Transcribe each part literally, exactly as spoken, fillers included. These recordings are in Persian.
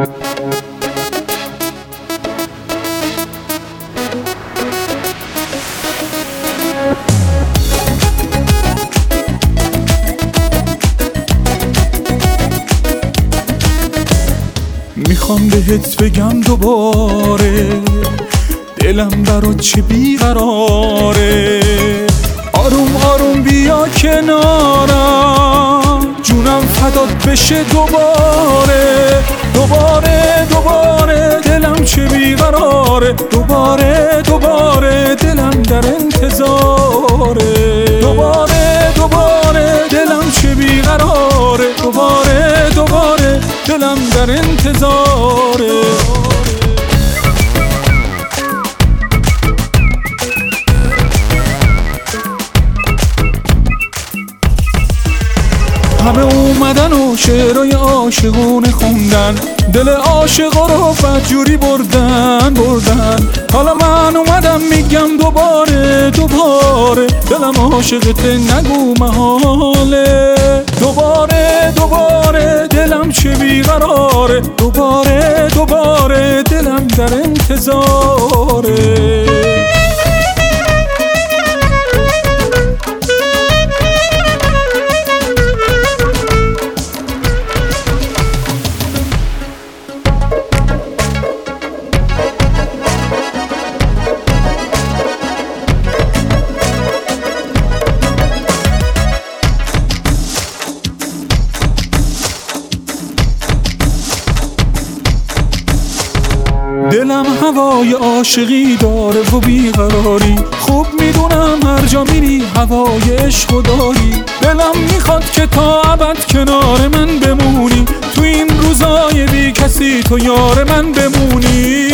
میخوام بهت بگم دوباره دلم برات چه بیقراره. آروم آروم بیا کنارم، جونم فدات بشه دوباره. دوباره دوباره دلم چه بیقراره. دوباره دوباره دلم در انتظاره. دوباره دوباره دلم چه بیقراره. دوباره دوباره دلم در انتظاره. همه اومدن و شعرهای عاشقونه خوندن، دل عاشقا رو بدجوری بردن بردن. حالا من اومدم میگم دوباره دوباره دلم عاشقته نگو محاله. دوباره دوباره دلم چه بیقراره. دوباره دوباره دلم در انتظاره. دلم هوای عاشقی داره و بیقراری، خوب میدونم هر جا میری هوای عشق داری. دلم میخواد که تا ابد کنار من بمونی، تو این روزای بی کسی تو یار من بمونی.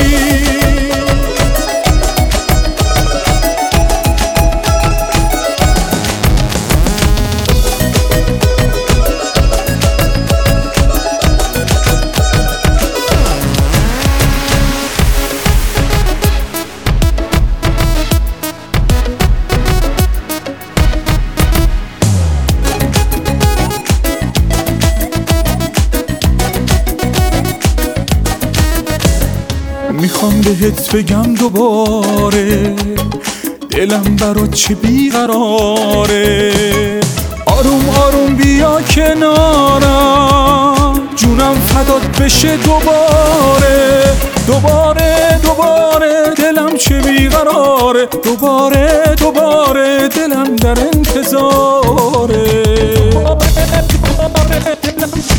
میخوام بهت بگم دوباره دلم برات چه بیقراره. آروم آروم بیا کنارم، جونم فدات بشه دوباره. دوباره دوباره دلم چه بیقراره. دوباره دوباره دلم در انتظاره.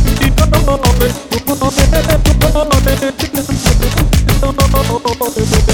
Oh,